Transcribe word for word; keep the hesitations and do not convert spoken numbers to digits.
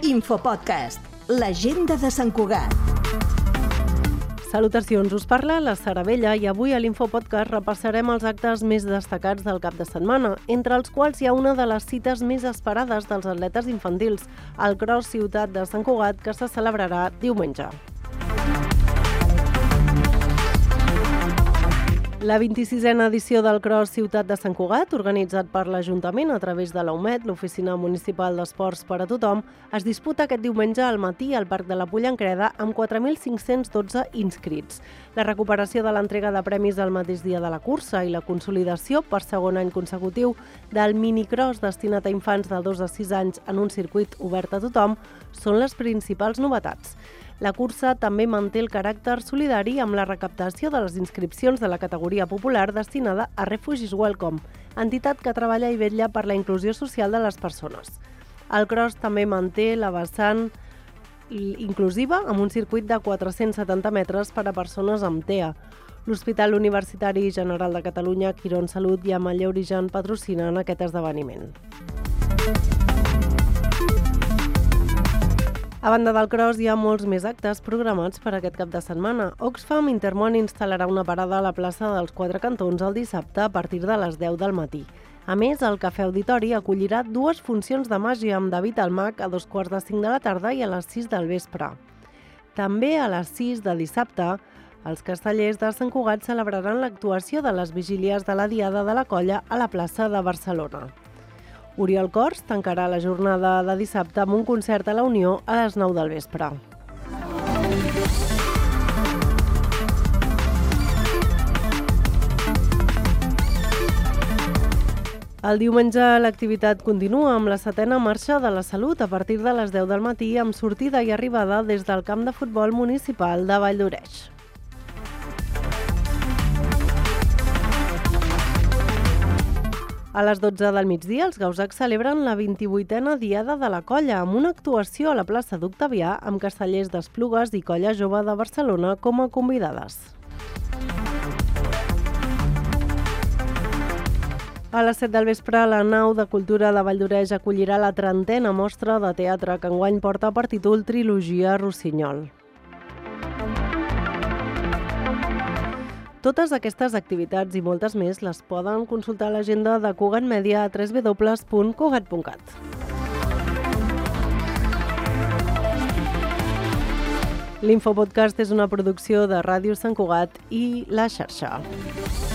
Infopodcast, l'agenda de Sant Cugat. Salutacions, us parla la Sara Vella i avui a l'Infopodcast repassarem els actes més destacats del cap de setmana, entre els quals hi ha una de les cites més esperades dels atletes infantils, el Cross Ciutat de Sant Cugat, que se celebrarà diumenge. La vint-i-sisena edició del Cross Ciutat de Sant Cugat, organitzat per l'Ajuntament a través de l'U M E D, l'Oficina Municipal d'Esports per a Tothom, es disputa aquest diumenge al matí al Parc de la Pollancreda amb quatre mil cinc-cents dotze inscrits. La recuperació de l'entrega de premis el mateix dia de la cursa i la consolidació per segon any consecutiu del minicross destinat a infants de dos a sis anys en un circuit obert a tothom són les principals novetats. La cursa també manté el caràcter solidari amb la recaptació de les inscripcions de la categoria popular destinada a Refugees Welcome, entitat que treballa i vetlla per la inclusió social de les persones. El cross també manté la vessant inclusiva amb un circuit de quatre-cents setanta metres per a persones amb T E A. L'Hospital Universitari General de Catalunya, Quirón Salut i Amalia Origen patrocinen aquest esdeveniment. A banda del cross, hi ha molts més actes programats per aquest cap de setmana. Oxfam Intermón instal·larà una parada a la plaça dels Quatre Cantons el dissabte a partir de les deu del matí. A més, el Cafè Auditori acollirà dues funcions de màgia amb David el Mag a dos quarts de cinc de la tarda i a les sis del vespre. També a les sis de dissabte, els castellers de Sant Cugat celebraran l'actuació de les vigílies de la Diada de la Colla a la plaça de Barcelona. Oriol Cors tancarà la jornada de dissabte amb un concert a la Unió a les nou del vespre. El diumenge l'activitat continua amb la setena marxa de la salut a partir de les deu del matí amb sortida i arribada des del camp de futbol municipal de Vall d'Oreix. A les dotze del migdia, els gausacs celebren la vint-i-vuitena Diada de la Colla amb una actuació a la plaça d'Octavià amb castellers d'Esplugues i Colla Jove de Barcelona com a convidades. A les set del vespre, la nau de cultura de Vall d'Oreix acollirà la trentena mostra de teatre que enguany porta per títol Trilogia Rossinyol. Totes aquestes activitats i moltes més les poden consultar a l'agenda de Cugat Media a w w w punt cugat punt cat. L'Infopodcast és una producció de Ràdio Sant Cugat i La Xarxa.